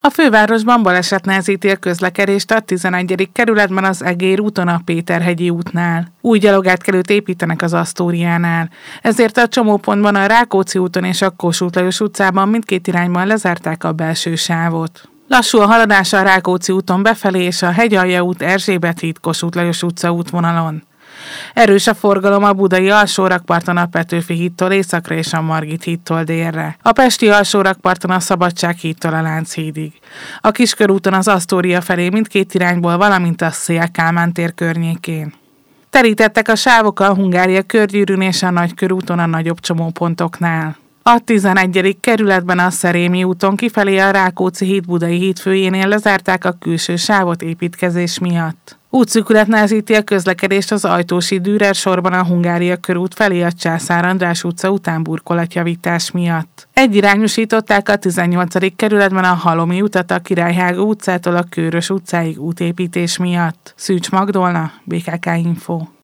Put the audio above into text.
A fővárosban baleset nehezíti a közlekedést a 11. kerületben az Egér úton a Péterhegyi útnál. Új gyalogátkelőt építenek az Asztóriánál. Ezért a csomópontban a Rákóczi úton és a Kossuth Lajos utcában mindkét irányban lezárták a belső sávot. Lassú a haladás a Rákóczi úton befelé és a Hegyalja út, Erzsébet híd, Kossuth Lajos utca útvonalon. Erős a forgalom a budai alsórakparton a Petőfi hídtól északra és a Margit hídtól délre. A pesti alsórakparton a Szabadság hídtól a Lánchídig. A Kiskörúton az Asztória felé mindkét irányból, valamint a Széll Kálmán tér környékén. Terítettek a sávok a Hungária körgyűrűn és a Nagykörúton a nagyobb csomópontoknál. A 11. kerületben a Szerémi úton kifelé a Rákóczi híd budai hídfőjénél lezárták a külső sávot építkezés miatt. Útszűkület nehezíti a közlekedést az Ajtósi Dürer sorban a Hungária körút felé a Császár András utca után burkolatjavítás miatt. Egyirányosították a 18. kerületben a Halomi utat a Királyhágó utcától a Kőrös utcáig útépítés miatt. Szűcs Magdolna, BKK Info.